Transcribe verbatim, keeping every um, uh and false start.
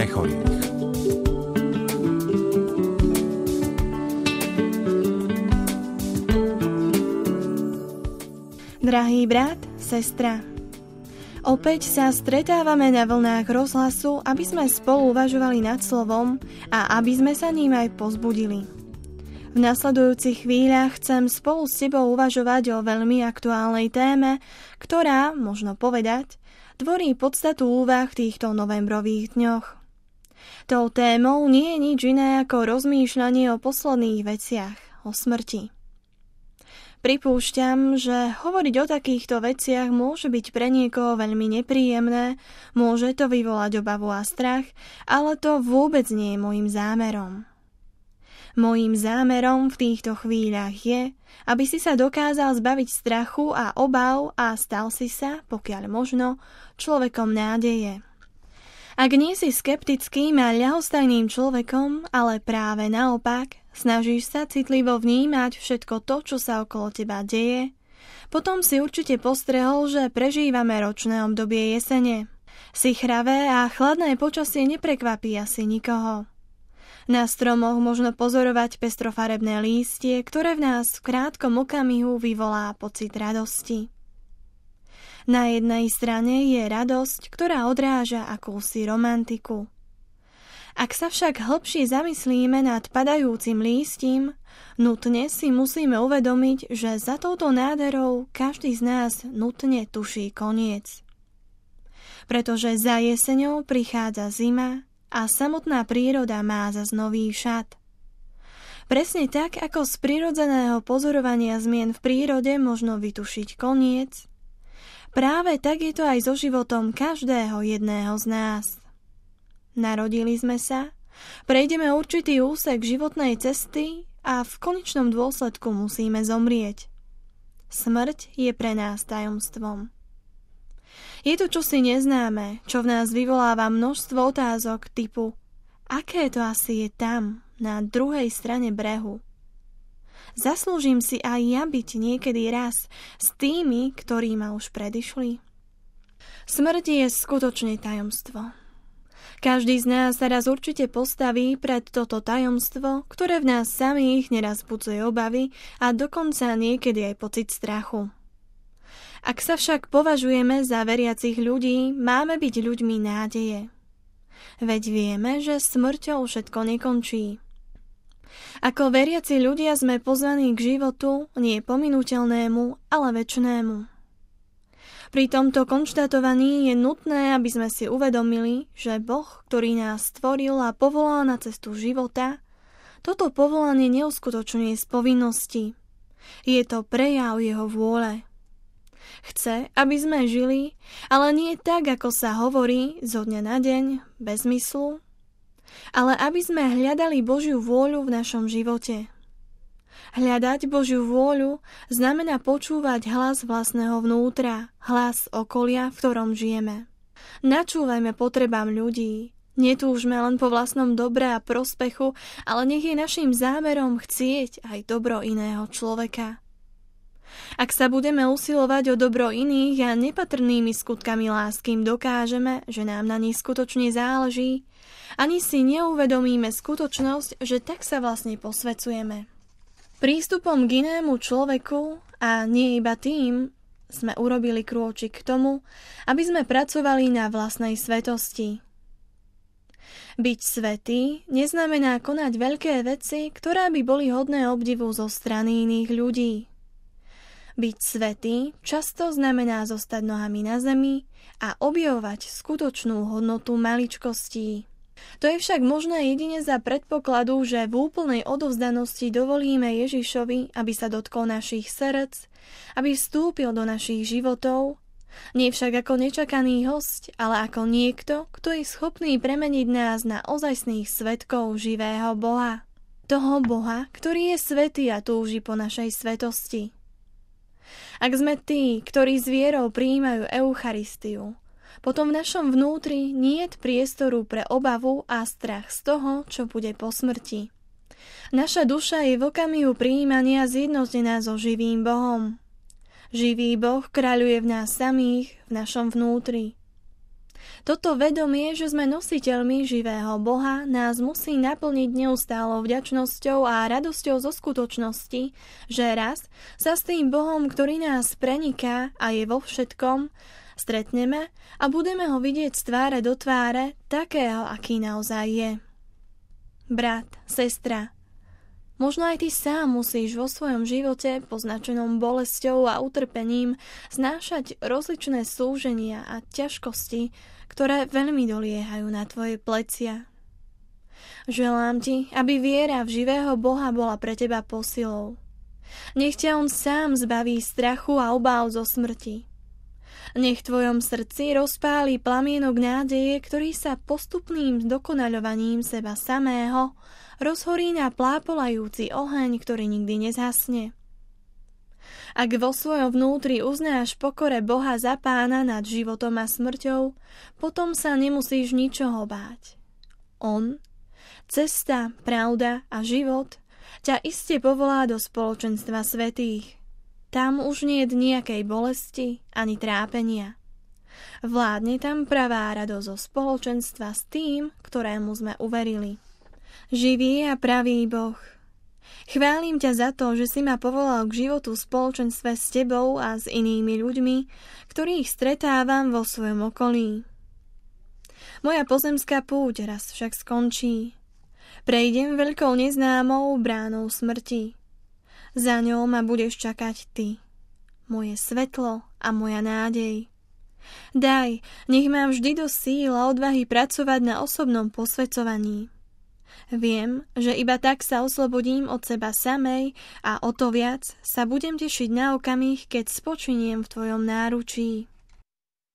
pre chorých. Drahý brat, sestra, opäť sa stretávame na vlnách rozhlasu, aby sme spolu uvažovali nad slovom a aby sme sa ním aj povzbudili. V nasledujúcich chvíľach chcem spolu s tebou uvažovať o veľmi aktuálnej téme, ktorá, možno povedať, tvorí podstatu úvah v týchto novembrových dňoch. Tou témou nie je nič iné ako rozmýšľanie o posledných veciach, o smrti. Pripúšťam, že hovoriť o takýchto veciach môže byť pre niekoho veľmi nepríjemné, môže to vyvolať obavu a strach, ale to vôbec nie je môjim zámerom. Mojím zámerom v týchto chvíľach je, aby si sa dokázal zbaviť strachu a obav a stal si sa, pokiaľ možno, človekom nádeje. Ak nie si skeptickým a ľahostajným človekom, ale práve naopak, snažíš sa citlivo vnímať všetko to, čo sa okolo teba deje, potom si určite postrehol, že prežívame ročné obdobie jesene. Sichravé a chladné počasie neprekvapí asi nikoho. Na stromoch možno pozorovať pestrofarebné lístie, ktoré v nás v krátkom okamihu vyvolá pocit radosti. Na jednej strane je radosť, ktorá odráža akúsi romantiku. Ak sa však hlbšie zamyslíme nad padajúcim lístím, nutne si musíme uvedomiť, že za touto nádherou každý z nás nutne tuší koniec. Pretože za jeseňou prichádza zima a samotná príroda má zas nový šat. Presne tak, ako z prirodzeného pozorovania zmien v prírode možno vytušiť koniec, práve tak je to aj so životom každého jedného z nás. Narodili sme sa, prejdeme určitý úsek životnej cesty a v konečnom dôsledku musíme zomrieť. Smrť je pre nás tajomstvom. Je to čosi neznáme, čo v nás vyvoláva množstvo otázok typu aké to asi je tam, na druhej strane brehu. Zaslúžim si aj ja byť niekedy raz s tými, ktorí ma už predišli? Smrť je skutočne tajomstvo. Každý z nás sa raz určite postaví pred toto tajomstvo, ktoré v nás samých neraz budzuje obavy a dokonca niekedy aj pocit strachu. Ak sa však považujeme za veriacich ľudí, máme byť ľuďmi nádeje. Veď vieme, že smrťou všetko nekončí. Ako veriaci ľudia sme pozvaní k životu, nie pominuteľnému, ale večnému. Pri tomto konštatovaní je nutné, aby sme si uvedomili, že Boh, ktorý nás stvoril a povolal na cestu života, toto povolanie neuskutočňuje z povinnosti. Je to prejav jeho vôle. Chce, aby sme žili, ale nie tak, ako sa hovorí, zo dňa na deň, bez zmyslu, ale aby sme hľadali Božiu vôľu v našom živote. Hľadať Božiu vôľu znamená počúvať hlas vlastného vnútra, hlas okolia, v ktorom žijeme. Načúvajme potrebám ľudí, netúžme len po vlastnom dobre a prospechu, ale nech je našim zámerom chcieť aj dobro iného človeka. Ak sa budeme usilovať o dobro iných a nepatrnými skutkami lásky im dokážeme, že nám na nich skutočne záleží, ani si neuvedomíme skutočnosť, že tak sa vlastne posvecujeme. Prístupom k inému človeku, a nie iba tým, sme urobili krôčik k tomu, aby sme pracovali na vlastnej svetosti. Byť svätý neznamená konať veľké veci, ktoré by boli hodné obdivu zo strany iných ľudí. Byť svätý často znamená zostať nohami na zemi a objavovať skutočnú hodnotu maličkostí. To je však možné jedine za predpokladu, že v úplnej odovzdanosti dovolíme Ježišovi, aby sa dotkol našich srdc, aby vstúpil do našich životov, nie však ako nečakaný hosť, ale ako niekto, kto je schopný premeniť nás na ozajstných svedkov živého Boha. Toho Boha, ktorý je svätý a túži po našej svetosti. Ak sme tí, ktorí s vierou prijímajú Eucharistiu, potom v našom vnútri niet priestoru pre obavu a strach z toho, čo bude po smrti. Naša duša je v okamihu prijímania zjednotená so živým Bohom. Živý Boh kráľuje v nás samých, v našom vnútri. Toto vedomie, že sme nositeľmi živého Boha, nás musí naplniť neustálou vďačnosťou a radosťou zo skutočnosti, že raz sa s tým Bohom, ktorý nás preniká a je vo všetkom, stretneme a budeme ho vidieť z tváre do tváre, takého, aký naozaj je. Brat, sestra, možno aj ty sám musíš vo svojom živote, poznačenom bolesťou a utrpením, znášať rozličné súženia a ťažkosti, ktoré veľmi doliehajú na tvoje plecia. Želám ti, aby viera v živého Boha bola pre teba posilou. Nech ťa on sám zbaví strachu a obáv zo smrti. Nech v tvojom srdci rozpáli plamienok nádeje, ktorý sa postupným dokonaľovaním seba samého rozhorí na plápolajúci oheň, ktorý nikdy nezhasne. Ak vo svojom vnútri uznáš pokore Boha za pána nad životom a smrťou, potom sa nemusíš ničoho báť. On, cesta, pravda a život, ťa iste povolá do spoločenstva svätých. Tam už nie je nejakej bolesti ani trápenia. Vládne tam pravá radosť zo spoločenstva s tým, ktorému sme uverili. Živý a pravý Boh, chválim ťa za to, že si ma povolal k životu v spoločenstve s tebou a s inými ľuďmi, ktorých stretávam vo svojom okolí. Moja pozemská púť raz však skončí. Prejdem veľkou neznámou bránou smrti. Za ňou ma budeš čakať ty, moje svetlo a moja nádej. Daj, nech mám vždy dosť síl a odvahy pracovať na osobnom posväcovaní. Viem, že iba tak sa oslobodím od seba samej a o to viac sa budem tešiť na okamih, keď spočiniem v tvojom náručí.